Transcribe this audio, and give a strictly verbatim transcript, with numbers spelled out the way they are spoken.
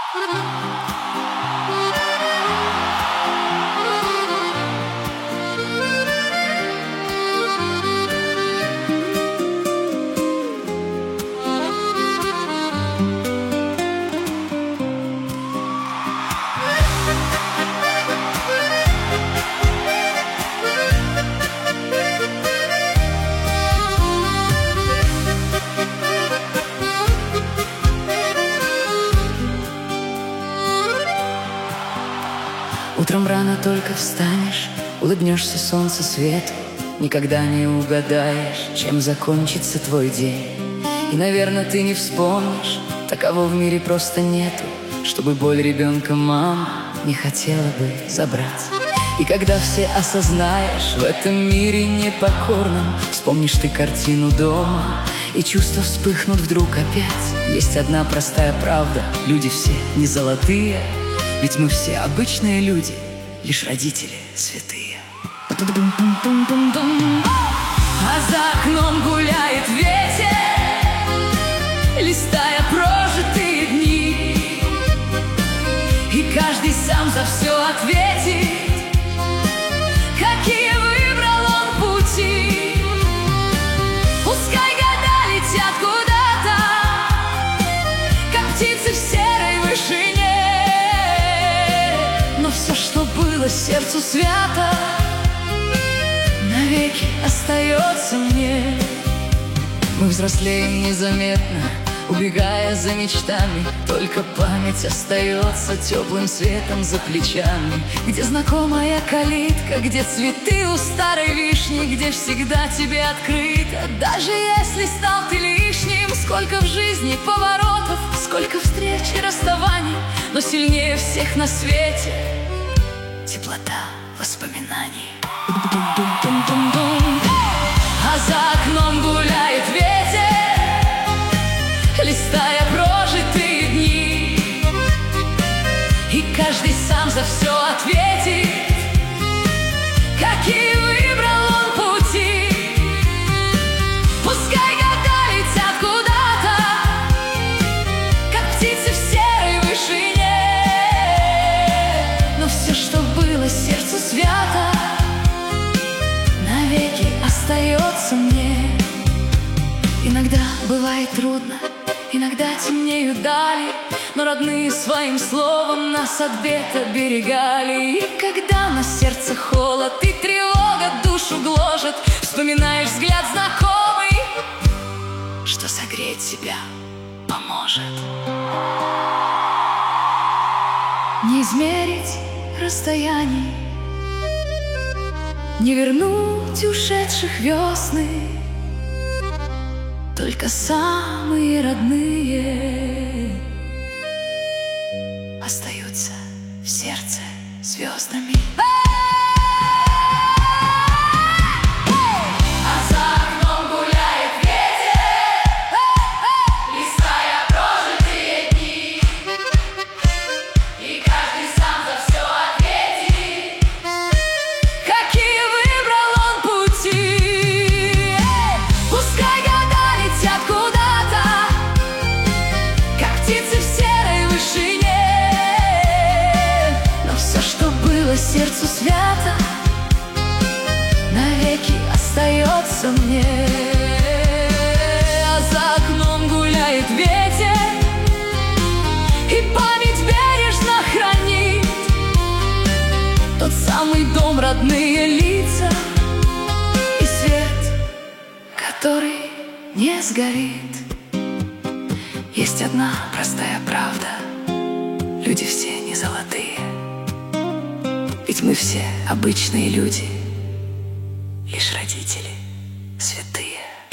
Утром рано только встанешь, улыбнешься солнцу свету, никогда не угадаешь, чем закончится твой день. И, наверное, ты не вспомнишь, таково в мире просто нету, чтобы боль ребенка мама не хотела бы забрать. И когда все осознаешь в этом мире непокорном, вспомнишь ты картину дома, и чувства вспыхнут вдруг опять. Есть одна простая правда: люди все не золотые, ведь мы все обычные люди, лишь родители святые. А за окном гуляет ветер, листая прожитые дни, и каждый сам за все ответит, какие выбрал он пути. Пускай года летят куда-то, как птицы в серой вышине, но все, что было сердцу свято, навеки остается мне. Мы взрослеем незаметно, убегая за мечтами, только память остается теплым светом за плечами. Где знакомая калитка, где цветы у старой вишни, где всегда тебе открыто, даже если стал ты лишним. Сколько в жизни поворотов, сколько встреч и расставаний, но сильнее всех на свете теплота воспоминаний. А за окном гуляет ветер, листая прожитые дни, и каждый сам за все ответит, какие выбрал он пути. Пускай года летят куда-то, как птицы в серой вышине, но все, что было сердцу свято, навеки остается мне. Иногда бывает трудно, иногда темнеют дали, но родные своим словом нас от бед оберегали. И когда на сердце холод и тревога душу гложет, вспоминаешь взгляд знакомый, что согреть себя поможет. Не измерить расстояний, не вернуть ушедших весны, только самые родные остаются в сердце звездами. Сердцу свято, навеки остается мне. А за окном гуляет ветер, и память бережно хранит тот самый дом, родные лица и свет, который не сгорит. Есть одна простая правда: люди все не золотые, ведь мы все обычные люди, лишь родители святые.